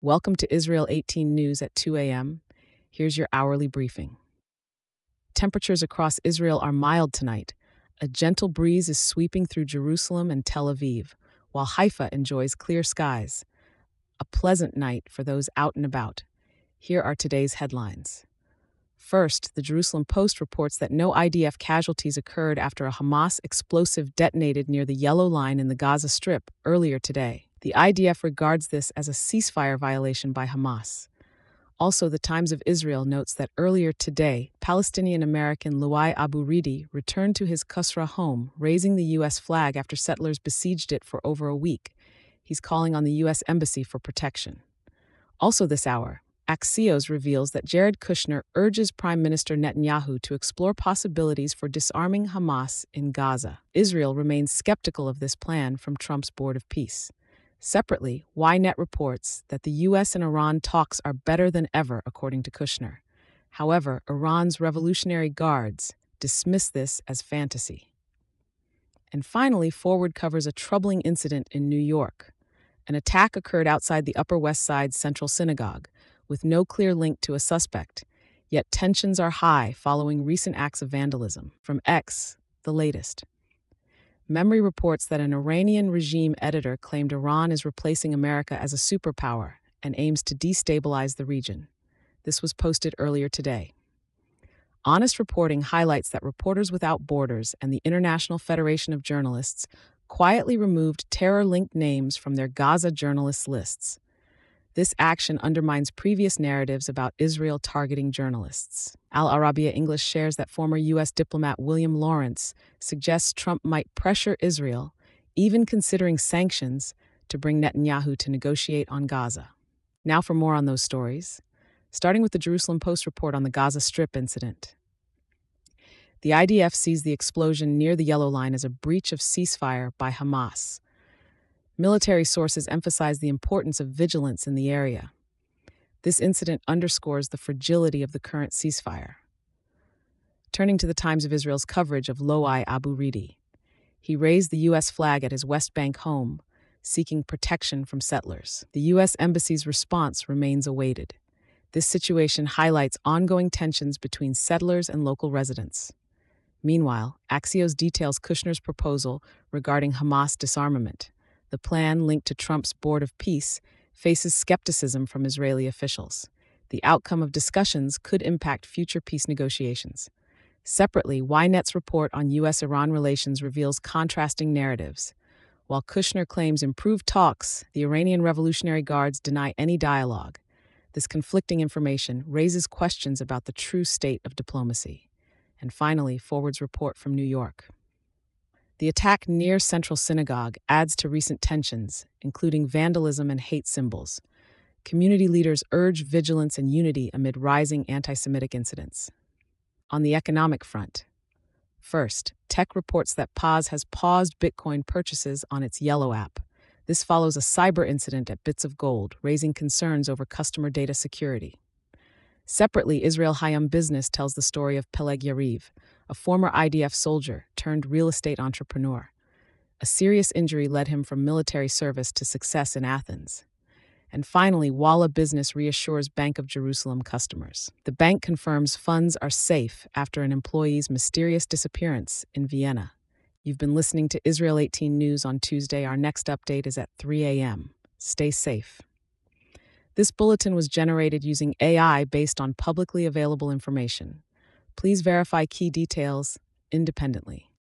Welcome to Israel 18 News at 2 a.m. Here's your hourly briefing. Temperatures across Israel are mild tonight. A gentle breeze is sweeping through Jerusalem and Tel Aviv, while Haifa enjoys clear skies. A pleasant night for those out and about. Here are today's headlines. First, the Jerusalem Post reports that no IDF casualties occurred after a Hamas explosive detonated near the Yellow Line in the Gaza Strip earlier today. The IDF regards this as a ceasefire violation by Hamas. Also, the Times of Israel notes that earlier today, Palestinian-American Louai Abu Ridi returned to his Qusra home, raising the U.S. flag after settlers besieged it for over a week. He's calling on the U.S. Embassy for protection. Also this hour, Axios reveals that Jared Kushner urges Prime Minister Netanyahu to explore possibilities for disarming Hamas in Gaza. Israel remains skeptical of this plan from Trump's Board of Peace. Separately, Ynet reports that the U.S. and Iran talks are better than ever, according to Kushner. However, Iran's Revolutionary Guards dismiss this as fantasy. And finally, Forward covers a troubling incident in New York. An attack occurred outside the Upper West Side Central Synagogue, with no clear link to a suspect. Yet tensions are high following recent acts of vandalism. From X, the latest. Memory reports that an Iranian regime editor claimed Iran is replacing America as a superpower and aims to destabilize the region. This was posted earlier today. Honest Reporting highlights that Reporters Without Borders and the International Federation of Journalists quietly removed terror-linked names from their Gaza journalists' lists. This action undermines previous narratives about Israel targeting journalists. Al Arabiya English shares that former U.S. diplomat William Lawrence suggests Trump might pressure Israel, even considering sanctions, to bring Netanyahu to negotiate on Gaza. Now for more on those stories, starting with the Jerusalem Post report on the Gaza Strip incident. The IDF sees the explosion near the Yellow Line as a breach of ceasefire by Hamas. Military sources emphasize the importance of vigilance in the area. This incident underscores the fragility of the current ceasefire. Turning to the Times of Israel's coverage of Louai Abu Ridi, he raised the U.S. flag at his West Bank home, seeking protection from settlers. The U.S. Embassy's response remains awaited. This situation highlights ongoing tensions between settlers and local residents. Meanwhile, Axios details Kushner's proposal regarding Hamas disarmament. The plan, linked to Trump's Board of Peace, faces skepticism from Israeli officials. The outcome of discussions could impact future peace negotiations. Separately, Ynet's report on U.S.-Iran relations reveals contrasting narratives. While Kushner claims improved talks, the Iranian Revolutionary Guards deny any dialogue. This conflicting information raises questions about the true state of diplomacy. And finally, Forward's report from New York. The attack near Central Synagogue adds to recent tensions, including vandalism and hate symbols. Community leaders urge vigilance and unity amid rising anti-Semitic incidents. On the economic front, first, Tech reports that Paz has paused Bitcoin purchases on its Yellow app. This follows a cyber incident at Bits of Gold, raising concerns over customer data security. Separately, Israel Hayom Business tells the story of Peleg Yariv, a former IDF soldier turned real estate entrepreneur. A serious injury led him from military service to success in Athens. And finally, Walla Business reassures Bank of Jerusalem customers. The bank confirms funds are safe after an employee's mysterious disappearance in Vienna. You've been listening to Israel 18 News on Tuesday. Our next update is at 3 a.m. Stay safe. This bulletin was generated using AI based on publicly available information. Please verify key details independently.